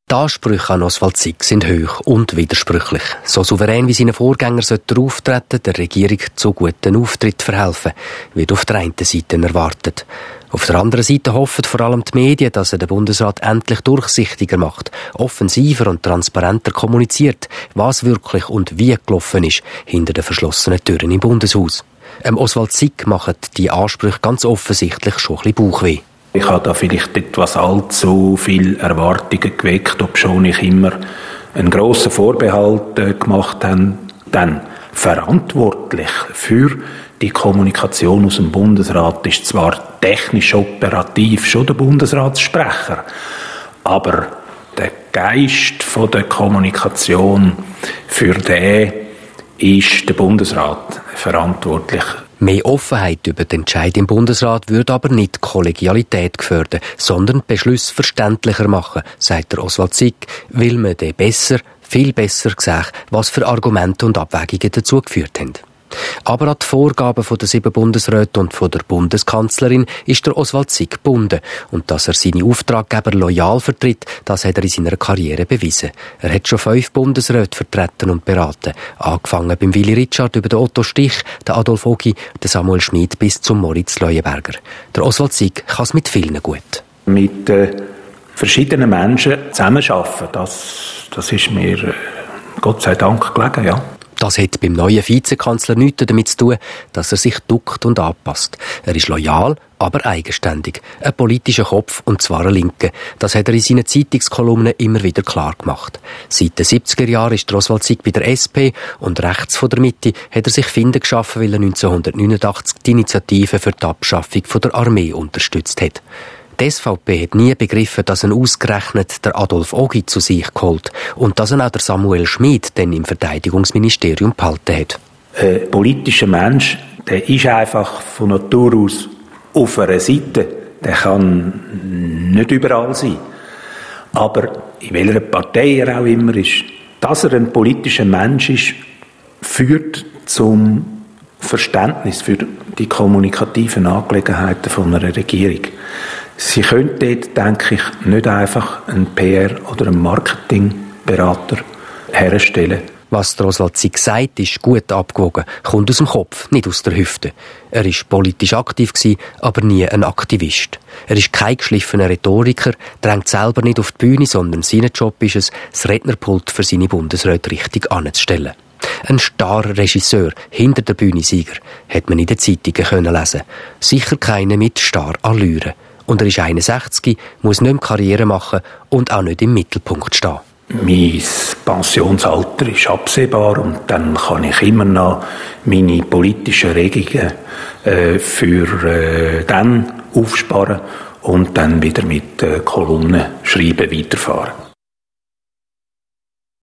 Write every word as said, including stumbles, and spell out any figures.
Die Ansprüche an Oswald Zygg sind hoch und widersprüchlich. So souverän wie seine Vorgänger sollte er auftreten, der Regierung zu guten Auftritt verhelfen, wird auf der einen Seite erwartet. Auf der anderen Seite hoffen vor allem die Medien, dass er den Bundesrat endlich durchsichtiger macht, offensiver und transparenter kommuniziert, was wirklich und wie gelaufen ist hinter den verschlossenen Türen im Bundeshaus. Ähm, Oswald Zygg machen die Ansprüche ganz offensichtlich schon ein bisschen Bauchweh. Ich habe da vielleicht etwas allzu viele Erwartungen geweckt, obschon ich immer einen grossen Vorbehalt äh, gemacht habe. Denn verantwortlich für die Kommunikation aus dem Bundesrat ist zwar technisch operativ schon der Bundesratssprecher, aber der Geist von der Kommunikation, für den ist der Bundesrat verantwortlich. Mehr Offenheit über den Entscheid im Bundesrat würde aber nicht Kollegialität gefördern, sondern Beschlüsse verständlicher machen, sagt der Oswald Zygg, weil man dann besser, viel besser sieht, was für Argumente und Abwägungen dazu geführt haben. Aber an die Vorgaben der sieben Bundesräte und von der Bundeskanzlerin ist der Oswald Zygg gebunden. Und dass er seine Auftraggeber loyal vertritt, das hat er in seiner Karriere bewiesen. Er hat schon fünf Bundesräte vertreten und beraten. Angefangen beim Willy Richard über den Otto Stich, den Adolf Ogi, den Samuel Schmid bis zum Moritz Leuenberger. Der Oswald Zygg kann es mit vielen gut. Mit äh, verschiedenen Menschen zusammenarbeiten, das, das ist mir äh, Gott sei Dank gelegen, ja. Das hat beim neuen Vizekanzler nichts damit zu tun, dass er sich duckt und anpasst. Er ist loyal, aber eigenständig. Ein politischer Kopf, und zwar ein Linker. Das hat er in seinen Zeitungskolumnen immer wieder klar gemacht. Seit den siebziger Jahren ist Oswald Zygg bei der S P und rechts von der Mitte hat er sich Finden geschaffen, weil er neunzehnhundertneunundachtzig die Initiative für die Abschaffung der Armee unterstützt hat. Die S V P hat nie begriffen, dass er ausgerechnet der Adolf Ogi zu sich geholt und dass er auch der Samuel Schmid dann im Verteidigungsministerium behalten hat. Ein politischer Mensch, der ist einfach von Natur aus auf einer Seite. Der kann nicht überall sein. Aber in welcher Partei er auch immer ist, dass er ein politischer Mensch ist, führt zum Verständnis für die kommunikativen Angelegenheiten von einer Regierung. Sie können dort, denke ich, nicht einfach einen P R- oder einen Marketingberater herstellen. Was der Oswald Zygg sagt, ist gut abgewogen, kommt aus dem Kopf, nicht aus der Hüfte. Er war politisch aktiv, aber nie ein Aktivist. Er ist kein geschliffener Rhetoriker, drängt selber nicht auf die Bühne, sondern sein Job ist es, das Rednerpult für seine Bundesräte richtig anzustellen. Ein starrer Regisseur hinter der Bühnensieger hat man in den Zeitungen können lesen. Sicher keine mit starr Allüren. Und er ist einundsechzig, muss nicht mehr Karriere machen und auch nicht im Mittelpunkt stehen. Mein Pensionsalter ist absehbar und dann kann ich immer noch meine politischen Regungen äh, für äh, dann aufsparen und dann wieder mit äh, Kolumnen schreiben weiterfahren.